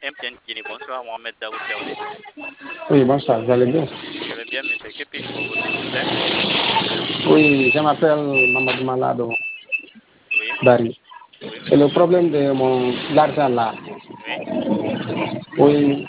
MTN Guinée. Bonsoir, Mohamed Daoud Diaoudé. Oui, bonsoir, vous allez bien? Je vais bien, monsieur. Que puis-je pour vous, s'il vous plaît? Oui, je m'appelle Mamadou Malado Oui, Dari. oui, C'est le monsieur. problème de mon l'argent là. Oui, Oui,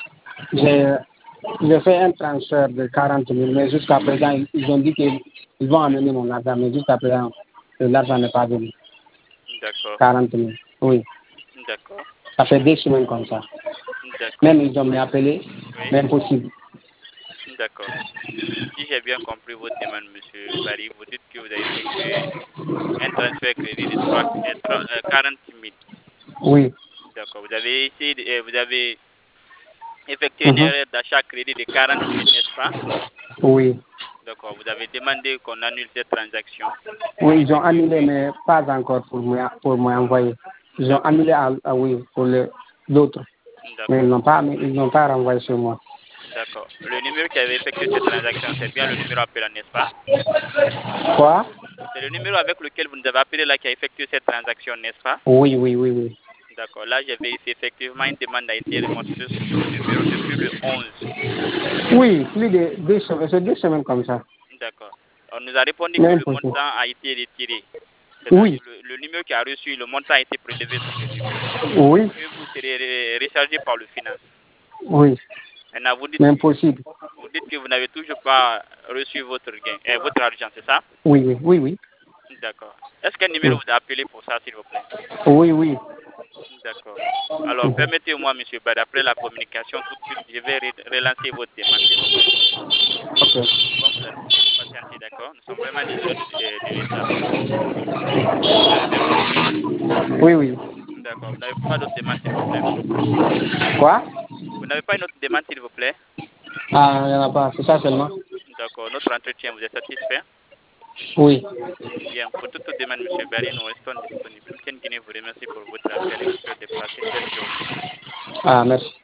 j'ai fait un transfert de 40 000, mais jusqu'à présent, ils ont dit qu'ils vont amener mon argent, mais jusqu'à présent, l'argent n'est pas venu. d'accord, 40 000, oui. d'accord, Ça fait 2 semaines comme ça. d'accord. Même ils ont m'appelé, Oui, mais impossible. d'accord. Si j'ai bien compris votre demande, monsieur Barry, vous dites que vous avez effectué un transfert crédit de 40 000. Oui. D'accord. Vous avez essayé, vous avez effectué une Mhm. erreur d'achat crédit de 40 000, n'est-ce pas? Oui. D'accord. Vous avez demandé qu'on annule cette transaction. Oui, Et ils ce ont qui... annulé, mais pas encore pour m'envoyer. Ils ont D'accord. annulé, oui, pour l'autre. Mais D'accord. ils n'ont pas renvoyé sur moi. D'accord. Le numéro qui avait effectué cette transaction, c'est bien le numéro appelé, n'est-ce pas? Quoi? C'est le numéro avec lequel vous nous avez appelé là qui a effectué cette transaction, n'est-ce pas? Oui, oui, oui, oui. D'accord. Là, j'ai ici effectivement une demande a été remontée sur ce numéro depuis le 11. Oui, plus de 2 semaines, c'est 2 semaines comme ça. D'accord. On nous a répondu que Même le possible. montant a été retiré. Oui, C'est-à-dire le numéro qui a reçu, le montant a été prélevé sur ce numéro. oui, Que vous serez rechargé par le finance. oui, Maintenant, même possible. vous dites que vous n'avez toujours pas reçu votre gain, votre argent, c'est ça? Oui, oui, oui, oui. D'accord. Est-ce qu'un numéro Oui, vous a appelé pour ça, s'il vous plaît? oui, oui. D'accord. Alors, Mhm. permettez-moi, monsieur Bad, après la communication, tout de suite, je vais relancer votre demande, s'il vous plaît. Ok. On va vous demander de patienter, d'accord? Nous sommes vraiment désolés du retard. Vous avez bien compris? Oui, oui. D'accord. Vous n'avez pas d'autres demandes, s'il vous plaît? Quoi? Vous n'avez pas une autre demande, s'il vous plaît? Ah, il n'y en a pas, c'est ça seulement? D'accord. Notre entretien, vous êtes satisfait? Oui. Bien. Pour toute demande, monsieur Barry, nous restons disponibles. MTN Guinée vous remercie pour votre appel et vous souhaite de passer une belle journée. Ah, merci.